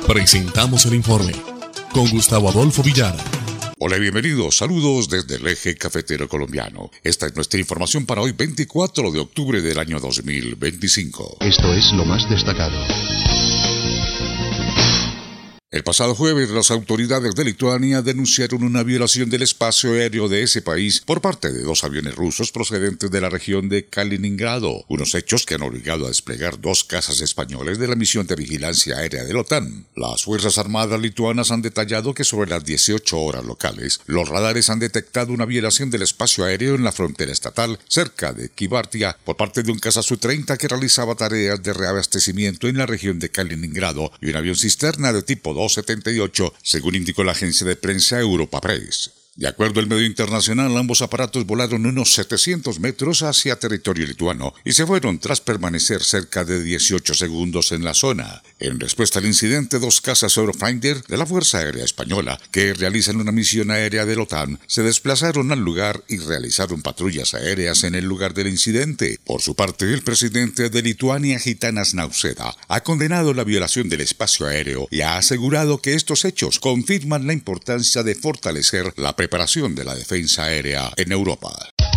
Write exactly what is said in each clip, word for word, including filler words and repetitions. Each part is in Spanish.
Presentamos el informe con Gustavo Adolfo Villara. Hola y bienvenidos, saludos desde el eje cafetero colombiano. Esta es nuestra información para hoy veinticuatro de octubre del año dos mil veinticinco. Esto es lo más destacado. El pasado jueves, las autoridades de Lituania denunciaron una violación del espacio aéreo de ese país por parte de dos aviones rusos procedentes de la región de Kaliningrado, unos hechos que han obligado a desplegar dos cazas españoles de la misión de vigilancia aérea de la OTAN. Las Fuerzas Armadas lituanas han detallado que sobre las dieciocho horas locales, los radares han detectado una violación del espacio aéreo en la frontera estatal, cerca de Kybartia, por parte de un caza Su treinta que realizaba tareas de reabastecimiento en la región de Kaliningrado y un avión cisterna de tipo dos setenta y ocho, según indicó la agencia de prensa Europa Press. De acuerdo al medio internacional, ambos aparatos volaron unos setecientos metros hacia territorio lituano y se fueron tras permanecer cerca de dieciocho segundos en la zona. En respuesta al incidente, dos cazas Eurofighter de la Fuerza Aérea Española, que realizan una misión aérea de la OTAN, se desplazaron al lugar y realizaron patrullas aéreas en el lugar del incidente. Por su parte, el presidente de Lituania, Gitanas Nausėda, ha condenado la violación del espacio aéreo y ha asegurado que estos hechos confirman la importancia de fortalecer la preparación de la defensa aérea en Europa.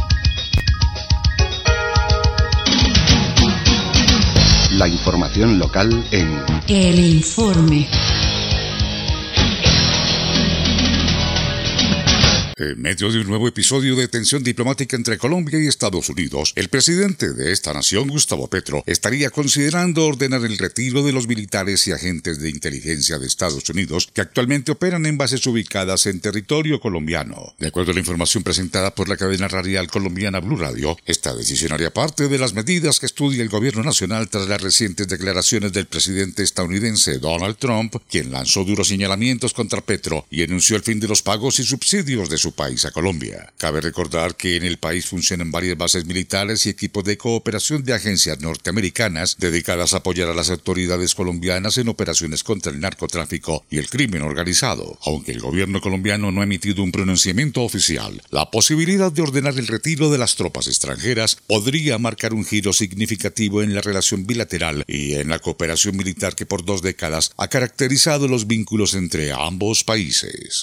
La información local en El Informe. En medio de un nuevo episodio de tensión diplomática entre Colombia y Estados Unidos, el presidente de esta nación, Gustavo Petro, estaría considerando ordenar el retiro de los militares y agentes de inteligencia de Estados Unidos que actualmente operan en bases ubicadas en territorio colombiano. De acuerdo a la información presentada por la cadena radial colombiana Blue Radio, esta decisión haría parte de las medidas que estudia el gobierno nacional tras las recientes declaraciones del presidente estadounidense Donald Trump, quien lanzó duros señalamientos contra Petro y anunció el fin de los pagos y subsidios de su país a Colombia. Cabe recordar que en el país funcionan varias bases militares y equipos de cooperación de agencias norteamericanas dedicadas a apoyar a las autoridades colombianas en operaciones contra el narcotráfico y el crimen organizado. Aunque el gobierno colombiano no ha emitido un pronunciamiento oficial, la posibilidad de ordenar el retiro de las tropas extranjeras podría marcar un giro significativo en la relación bilateral y en la cooperación militar que por dos décadas ha caracterizado los vínculos entre ambos países.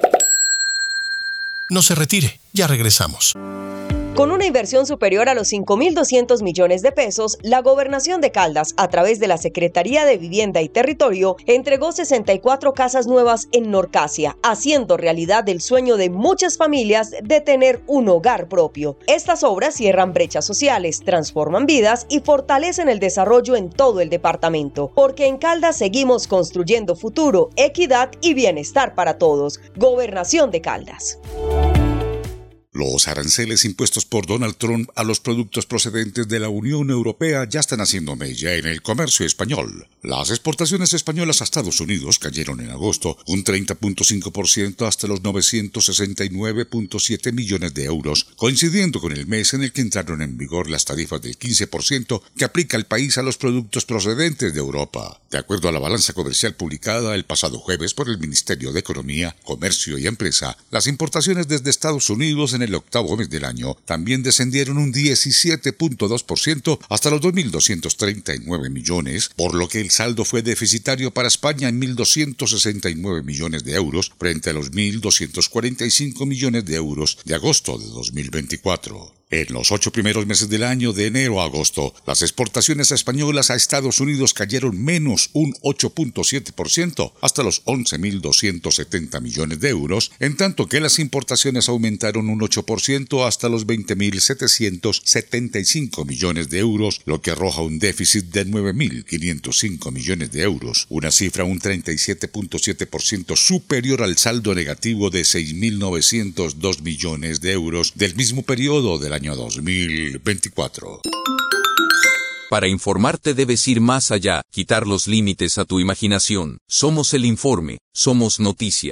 No se retire, ya regresamos. Con una inversión superior a los cinco mil doscientos millones de pesos, la Gobernación de Caldas, a través de la Secretaría de Vivienda y Territorio, entregó sesenta y cuatro casas nuevas en Norcasia, haciendo realidad el sueño de muchas familias de tener un hogar propio. Estas obras cierran brechas sociales, transforman vidas y fortalecen el desarrollo en todo el departamento, porque en Caldas seguimos construyendo futuro, equidad y bienestar para todos. Gobernación de Caldas. Los aranceles impuestos por Donald Trump a los productos procedentes de la Unión Europea ya están haciendo mella en el comercio español. Las exportaciones españolas a Estados Unidos cayeron en agosto un treinta punto cinco por ciento hasta los novecientos sesenta y nueve punto siete millones de euros, coincidiendo con el mes en el que entraron en vigor las tarifas del quince por ciento que aplica el país a los productos procedentes de Europa. De acuerdo a la balanza comercial publicada el pasado jueves por el Ministerio de Economía, Comercio y Empresa, las importaciones desde Estados Unidos en el octavo mes del año también descendieron un diecisiete punto dos por ciento hasta los dos mil doscientos treinta y nueve millones, por lo que el saldo fue deficitario para España en mil doscientos sesenta y nueve millones de euros frente a los mil doscientos cuarenta y cinco millones de euros de agosto de dos mil veinticuatro. En los ocho primeros meses del año, de enero a agosto, las exportaciones españolas a Estados Unidos cayeron menos un ocho punto siete por ciento hasta los once mil doscientos setenta millones de euros, en tanto que las importaciones aumentaron un ocho por ciento hasta los veinte mil setecientos setenta y cinco millones de euros, lo que arroja un déficit de nueve mil quinientos cinco millones de euros, una cifra un treinta y siete punto siete por ciento superior al saldo negativo de seis mil novecientos dos millones de euros del mismo periodo del año dos mil veinticuatro. Para informarte debes ir más allá, quitar los límites a tu imaginación. Somos el informe, somos noticia.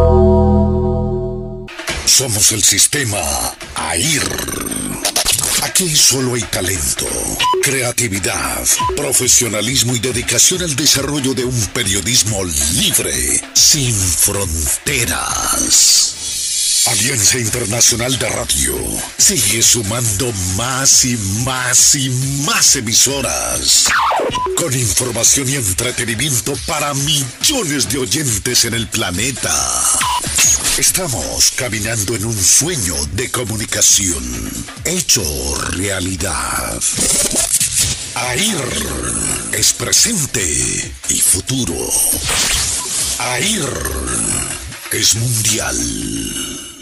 Somos el sistema A I R. Aquí solo hay talento, creatividad, profesionalismo y dedicación al desarrollo de un periodismo libre, sin fronteras. Alianza Internacional de Radio sigue sumando más y más y más emisoras con información y entretenimiento para millones de oyentes en el planeta. Estamos caminando en un sueño de comunicación hecho realidad. AIR es presente y futuro. AIR es mundial.